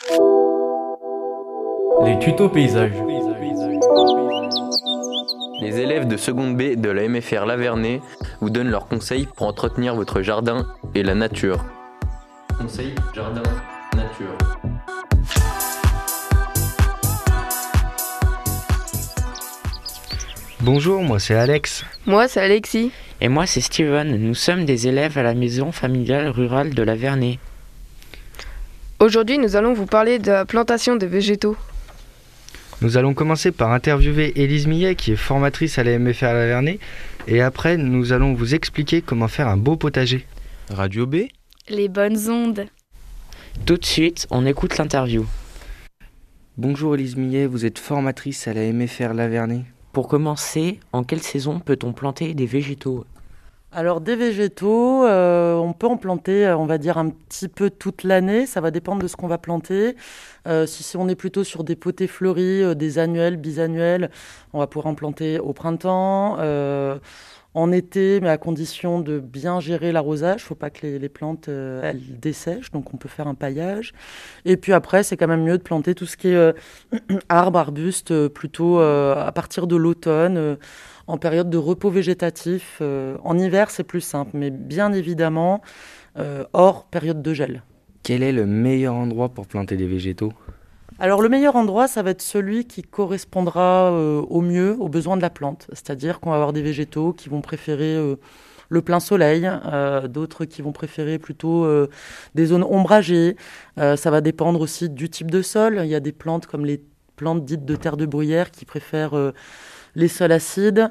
Les tutos paysages. Les élèves de seconde B de la MFR Lavernais vous donnent leurs conseils pour entretenir votre jardin et la nature. Conseil jardin, nature. Bonjour, moi c'est Alex. Moi, c'est Alexis. Et moi, c'est Steven. Nous sommes des élèves à la maison familiale rurale de la Vernay. Aujourd'hui, nous allons vous parler de la plantation des végétaux. Nous allons commencer par interviewer Élise Millet qui est formatrice à la MFR Lavernais et après nous allons vous expliquer comment faire un beau potager. Radio B. Les bonnes ondes. Tout de suite, on écoute l'interview. Bonjour Élise Millet, vous êtes formatrice à la MFR Lavernais. Pour commencer, en quelle saison peut-on planter des végétaux ? Alors des végétaux, on peut en planter, on va dire un petit peu toute l'année, ça va dépendre de ce qu'on va planter. Si on est plutôt sur des potées fleuries, des annuels, bisannuels, on va pouvoir en planter au printemps, en été, mais à condition de bien gérer l'arrosage. Il ne faut pas que les plantes elles dessèchent, donc on peut faire un paillage. Et puis après, c'est quand même mieux de planter tout ce qui est arbres, arbustes, plutôt à partir de l'automne, en période de repos végétatif. En hiver, c'est plus simple, mais bien évidemment, hors période de gel. Quel est le meilleur endroit pour planter des végétaux ? Alors le meilleur endroit, ça va être celui qui correspondra au mieux aux besoins de la plante. C'est-à-dire qu'on va avoir des végétaux qui vont préférer le plein soleil, d'autres qui vont préférer plutôt des zones ombragées. Ça va dépendre aussi du type de sol. Il y a des plantes comme les plantes dites de terre de bruyère qui préfèrent les sols acides.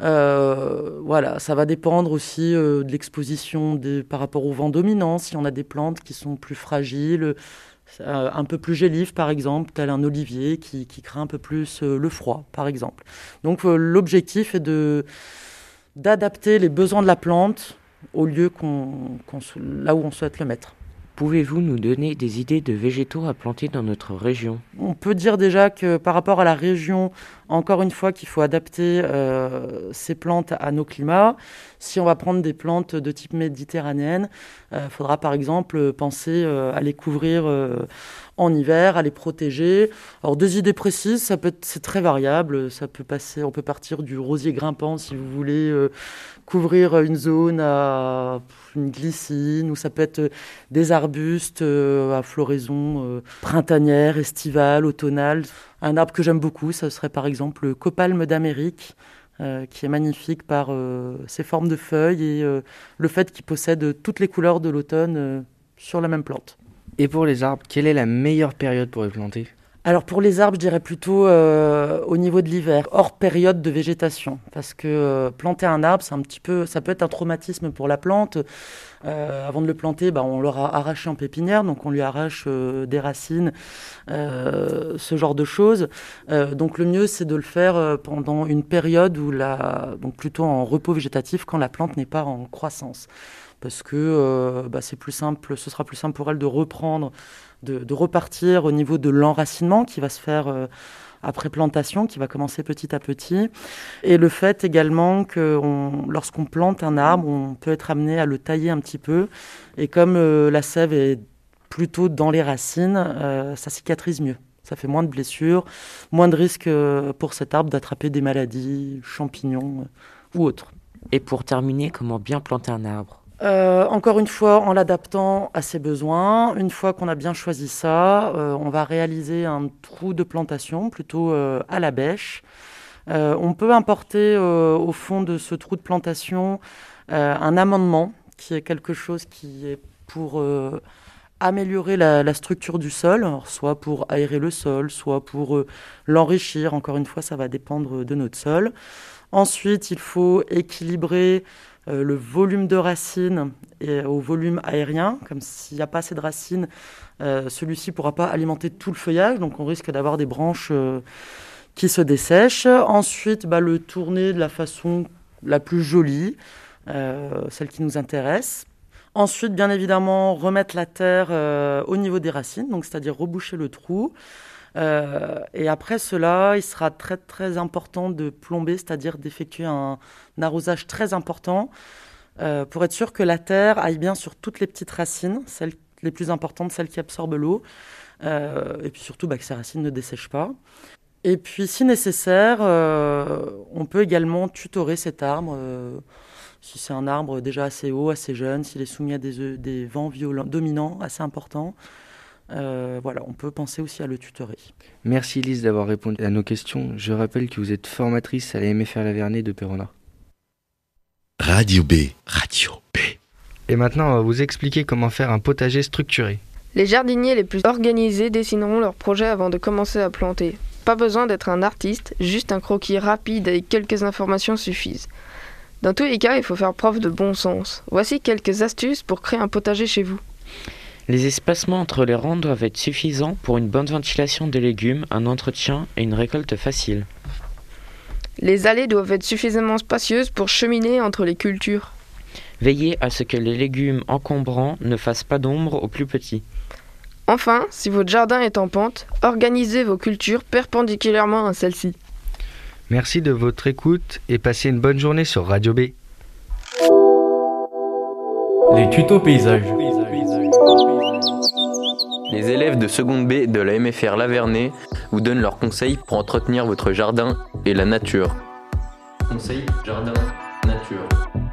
Voilà, ça va dépendre aussi de l'exposition par rapport au vent dominant. Si on a des plantes qui sont plus fragiles, un peu plus gélives par exemple, tel un olivier qui craint un peu plus le froid par exemple. Donc l'objectif est d'adapter les besoins de la plante au lieu là où on souhaite le mettre. Pouvez-vous nous donner des idées de végétaux à planter dans notre région ? On peut dire déjà que par rapport à la région, encore une fois, qu'il faut adapter ces plantes à nos climats. Si on va prendre des plantes de type méditerranéenne, il faudra par exemple penser à les couvrir en hiver, à les protéger. Alors deux idées précises, c'est très variable. On peut partir du rosier grimpant si vous voulez couvrir une zone à une glycine, ou ça peut être des arbustes à floraison printanière, estivale, automnale. Un arbre que j'aime beaucoup, ça serait par exemple le copalme d'Amérique, qui est magnifique par ses formes de feuilles et le fait qu'il possède toutes les couleurs de l'automne sur la même plante. Et pour les arbres, quelle est la meilleure période pour les planter ? Alors pour les arbres, je dirais plutôt au niveau de l'hiver, hors période de végétation. Parce que planter un arbre, ça peut être un traumatisme pour la plante. Avant de le planter, on l'aura arraché en pépinière, donc on lui arrache des racines, ce genre de choses. Donc le mieux, c'est de le faire pendant une période donc plutôt en repos végétatif, quand la plante n'est pas en croissance. Parce que c'est plus simple, ce sera plus simple pour elle de reprendre, de repartir au niveau de l'enracinement qui va se faire après plantation, qui va commencer petit à petit. Et le fait également que lorsqu'on plante un arbre, on peut être amené à le tailler un petit peu. Et comme la sève est plutôt dans les racines, ça cicatrise mieux. Ça fait moins de blessures, moins de risques pour cet arbre d'attraper des maladies, champignons ou autres. Et pour terminer, comment bien planter un arbre ? Encore une fois, en l'adaptant à ses besoins. Une fois qu'on a bien choisi ça, on va réaliser un trou de plantation, plutôt à la bêche. On peut importer au fond de ce trou de plantation un amendement, qui est quelque chose qui est pour améliorer la structure du sol, alors soit pour aérer le sol, soit pour l'enrichir. Encore une fois, ça va dépendre de notre sol. Ensuite, il faut équilibrer le volume de racines au volume aérien. Comme s'il n'y a pas assez de racines, celui-ci ne pourra pas alimenter tout le feuillage, donc on risque d'avoir des branches qui se dessèchent. Ensuite, le tourner de la façon la plus jolie, celle qui nous intéresse. Ensuite, bien évidemment, remettre la terre au niveau des racines, donc c'est-à-dire reboucher le trou. Et après cela, il sera très très important de plomber, c'est-à-dire d'effectuer un arrosage très important pour être sûr que la terre aille bien sur toutes les petites racines, les plus importantes, celles qui absorbent l'eau. Et puis surtout que ces racines ne dessèchent pas. Et puis si nécessaire, on peut également tutorer cet arbre. Si c'est un arbre déjà assez haut, assez jeune, s'il est soumis à des vents violents, dominants assez importants, on peut penser aussi à le tutorer. Merci Elise d'avoir répondu à nos questions. Je rappelle que vous êtes formatrice à la MFR Lavernais de Péronard. Radio B. Radio B. Et maintenant, on va vous expliquer comment faire un potager structuré. Les jardiniers les plus organisés dessineront leur projet avant de commencer à planter. Pas besoin d'être un artiste, juste un croquis rapide avec quelques informations suffisent. Dans tous les cas, il faut faire preuve de bon sens. Voici quelques astuces pour créer un potager chez vous. Les espacements entre les rangs doivent être suffisants pour une bonne ventilation des légumes, un entretien et une récolte facile. Les allées doivent être suffisamment spacieuses pour cheminer entre les cultures. Veillez à ce que les légumes encombrants ne fassent pas d'ombre aux plus petits. Enfin, si votre jardin est en pente, organisez vos cultures perpendiculairement à celle-ci. Merci de votre écoute et passez une bonne journée sur Radio B. Les tutos paysages. Les élèves de seconde B de la MFR Lavernais vous donnent leurs conseils pour entretenir votre jardin et la nature. Conseil jardin, nature.